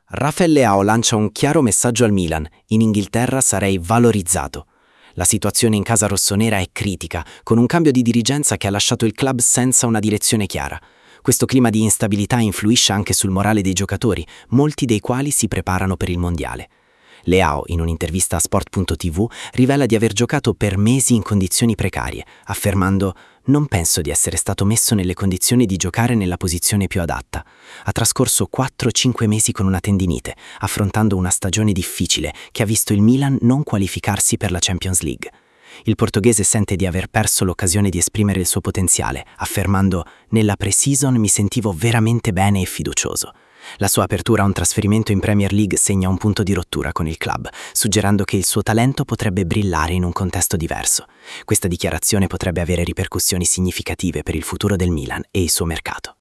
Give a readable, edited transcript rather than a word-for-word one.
Rafael Leao lancia un chiaro messaggio al Milan: in Inghilterra sarei valorizzato. La situazione in casa rossonera è critica, con un cambio di dirigenza che ha lasciato il club senza una direzione chiara. Questo clima di instabilità influisce anche sul morale dei giocatori, molti dei quali si preparano per il mondiale. Leao, in un'intervista a Sport.tv, rivela di aver giocato per mesi in condizioni precarie, affermando: «Non penso di essere stato messo nelle condizioni di giocare nella posizione più adatta. Ha trascorso 4-5 mesi con una tendinite, affrontando una stagione difficile che ha visto il Milan non qualificarsi per la Champions League». Il portoghese sente di aver perso l'occasione di esprimere il suo potenziale, affermando: «Nella pre-season mi sentivo veramente bene e fiducioso». La sua apertura a un trasferimento in Premier League segna un punto di rottura con il club, suggerendo che il suo talento potrebbe brillare in un contesto diverso. Questa dichiarazione potrebbe avere ripercussioni significative per il futuro del Milan e il suo mercato.